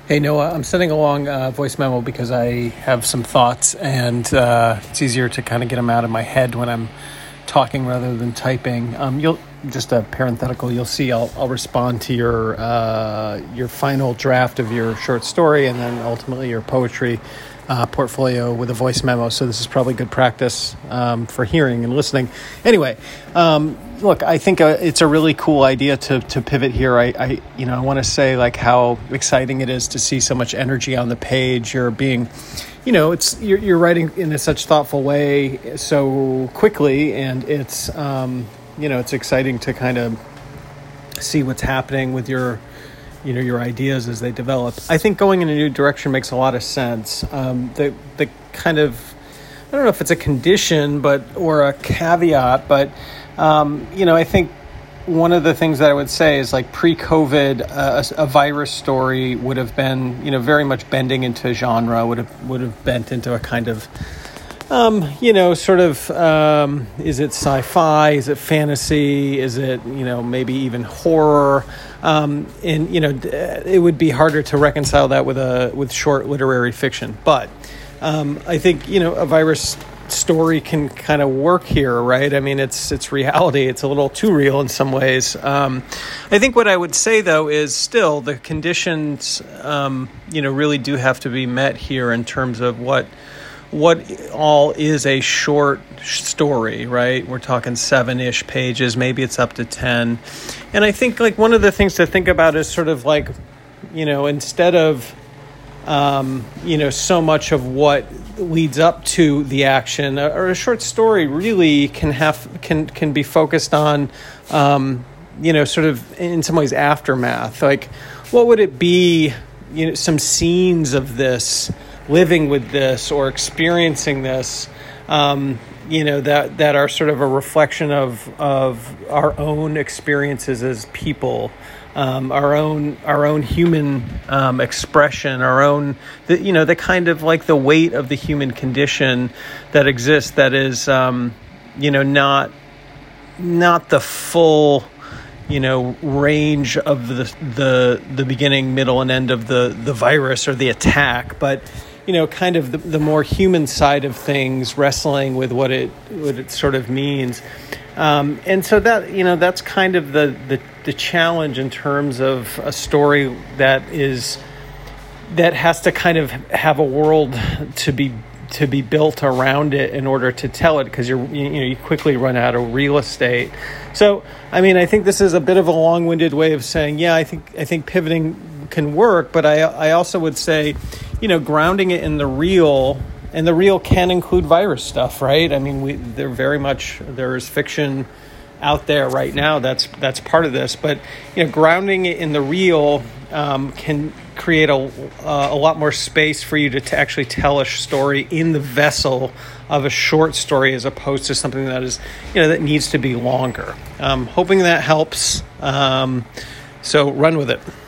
Hey Noah, I'm sending along a voice memo because I have some thoughts, and it's easier to kind of get them out of my head when I'm talking rather than typing. You'll just a parenthetical. You'll see. I'll respond to your final draft of your short story, and then ultimately your poetry portfolio with a voice memo. So this is probably good practice for hearing and listening. Anyway. Look, I think it's a really cool idea to pivot here. I want to say like how exciting it is to see so much energy on the page. You're being, you're writing in such thoughtful way so quickly, and it's it's exciting to kind of see what's happening with your ideas as they develop. I think going in a new direction makes a lot of sense. The kind of, I don't know if it's a condition, or a caveat, but I think one of the things that I would say is like pre-COVID, a virus story would have been, very much bending into genre, would have bent into a kind of, is it sci-fi? Is it fantasy? Is it, maybe even horror? It would be harder to reconcile that with short literary fiction. But I think, a virus story can kind of work here, right? I mean, it's reality. It's a little too real in some ways. I think what I would say, though, is still the conditions, really do have to be met here in terms of what all is a short story, right? We're talking 7-ish pages, maybe it's up to 10. And I think like one of the things to think about is sort of like, instead of so much of what leads up to the action, or a short story really can be focused on, sort of in some ways aftermath. Like, what would it be, some scenes of this, living with this or experiencing this, that are sort of a reflection of our own experiences as people. Our own human expression, our own, the kind of like the weight of the human condition that exists, that is, not the full, range of the beginning, middle, and end of the virus or the attack, but kind of the more human side of things, wrestling with what it sort of means. And so that, that's kind of the challenge in terms of a story that has to kind of have a world to be built around it in order to tell it, because you quickly run out of real estate. So, I mean, I think this is a bit of a long-winded way of saying, yeah, I think pivoting can work, but I also would say, grounding it in the real. And the real can include virus stuff, right? I mean, there is fiction out there right now that's part of this. But, grounding it in the real can create a lot more space for you to actually tell a story in the vessel of a short story, as opposed to something that is, that needs to be longer. Hoping that helps. So run with it.